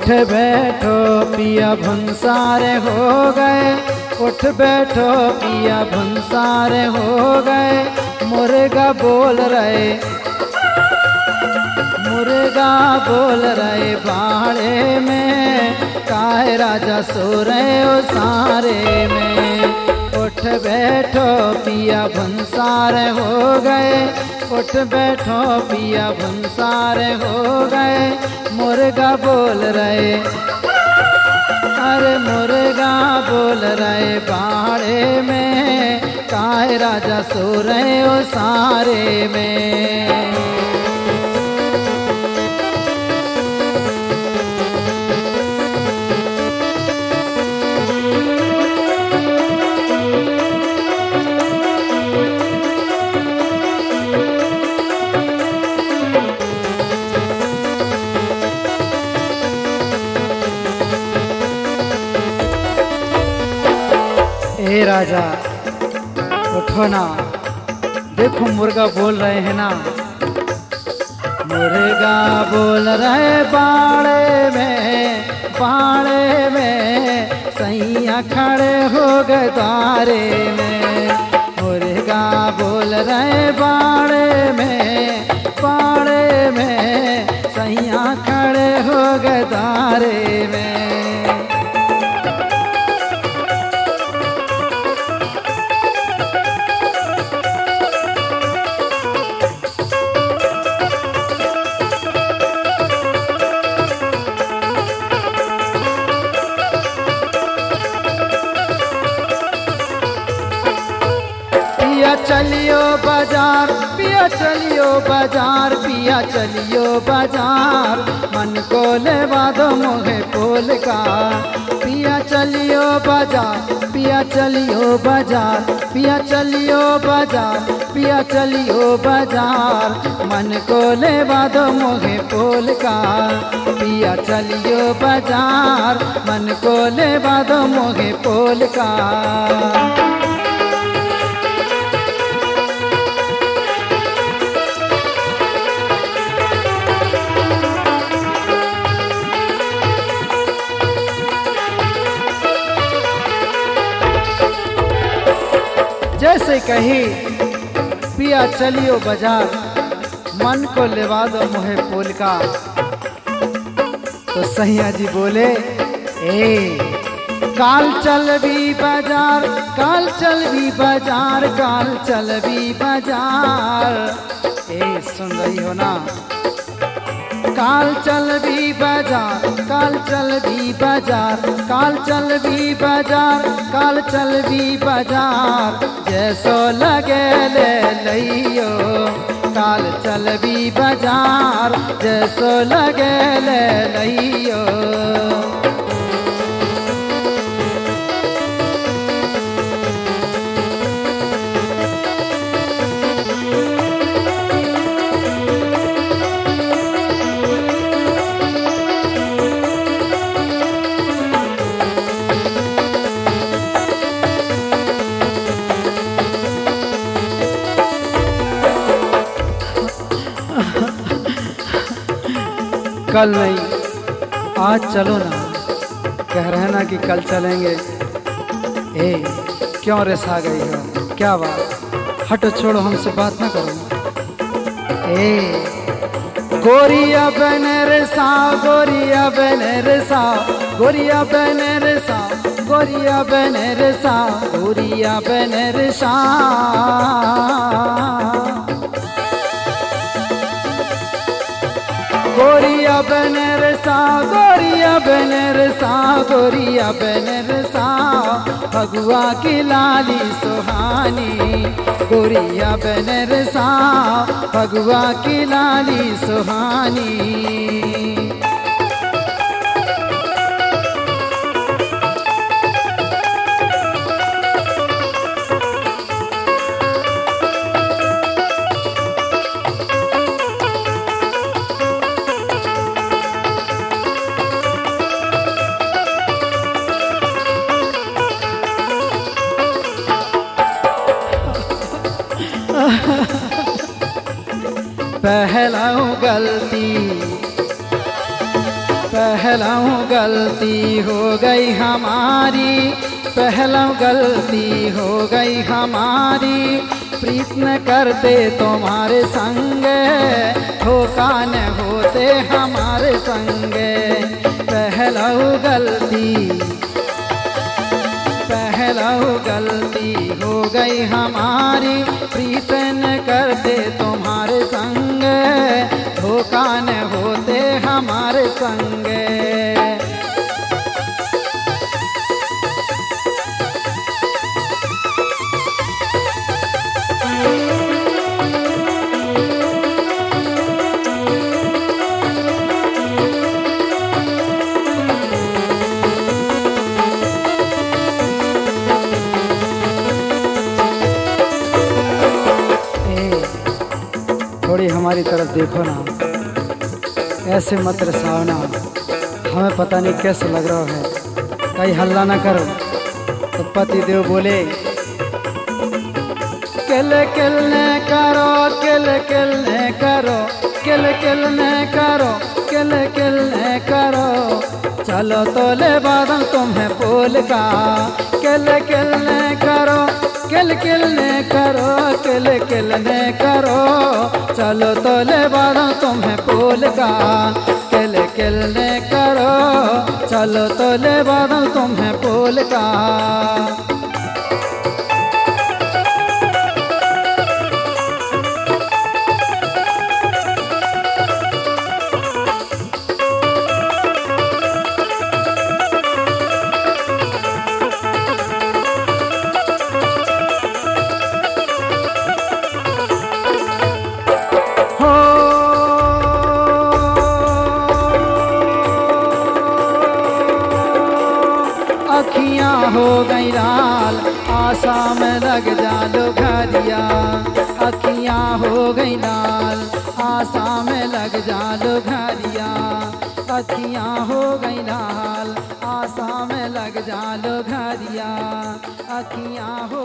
उठ बैठो पिया भंसारे हो गए, उठ बैठो पिया भंसारे हो गए। मुर्गा बोल रहे, मुर्गा बोल रहे बाड़े में, काहे राजा सो रहे ओ सारे में। उठ बैठो पिया भंसारे हो गए, उठ बैठो पिया भंसारे हो गए। मुर्गा बोल रहे, अरे मुर्गा बोल रहे बाड़े में, काहे राजा सो रहे ओ सारे में। हे राजा उठो ना, देखो मुर्गा बोल रहे हैं ना। मुर्गा बोल रहे बाड़े में, बाड़े में सैया खड़े हो गए द्वारे में। मुर्गा बोल रहे बाड़े में, बाड़े में सैया खड़े हो गए द्वारे में। पिया चलियो बाजार, पिया चलियो बाजार, पिया चलियो बाजार, मन को लेवा दो मोहे पोल का। पिया चलियो बाजार, पिया चलियो बाजार, पिया चलियो बाजार, पिया चलियो बाजार, मन को लेवा दो मोहे पोल का। पिया चलियो बाजार, मन को लेवा दो मोहे पोल का। जैसे कही पिया चलियो बाजार, मन को लेवा दो मोहे पोल का। तो सैया जी बोले, ए काल चल भी बाजार, काल चल भी बाजार, काल चल भी बाजार। ए सुन रही हो ना, काल चल भी बाजार, काल चल भी बाजार, काल चल भी बाजार, काल चल भी बाजार। जैसो लगे ले लियो, काल चल भी बाजार, जैसो लगे ले लियो। कल नहीं आज चलो ना, कह रहे ना कि कल चलेंगे। ए क्यों रिसा गई हो, क्या बात? हटो छोड़ो, हमसे बात ना करो। ए गोरिया बने रिसा, गोरिया बने रिसा, गोरिया बने रिसा, गोरिया बने रिसा, गोरिया बने रिसा। गोरिया बने रिसा, गोरिया बने रिसा, गोरिया बने रिसा, भगुआ की लाली सुहानी। गोरिया बने रिसा, भगुआ की लाली सुहानी। पहला गलती पहलू गलती हो गई हमारी, पहलू गलती हो गई हमारी, प्रीत न करते तुम्हारे संग, धोखा न होते हमारे संग। पहलू गलती, पहलू गलती हो गई हमारी, प्रीत न करते तुम्हारे संग, धोखा न होते हमारे संग। थोड़ी हमारी तरफ देखो ना, ऐसे मत तरसाओ ना, हमें पता नहीं कैसे लग रहा है, कहीं हल्ला ना करो। तो पति देव बोले किल किल ने करो, किल किल ने करो, किल किल ने करो, किल किल ने करो, चलो तो ले बादल तुम्हें पोल का। किल किल ने करो, किल किल ने करो, किल किल ने करो, चलो तो ले बादल तुम्हें पोल का। किल किल ने करो, चलो तो ले बादल तुम्हें पोल का। अखियाँ हो गई लाल, आशा में लग जालो घरिया। अखियाँ हो गई लाल, आशा में लग जालो घरिया। अखियाँ हो गई लाल, आशा में लग जालो घरिया। अखियाँ हो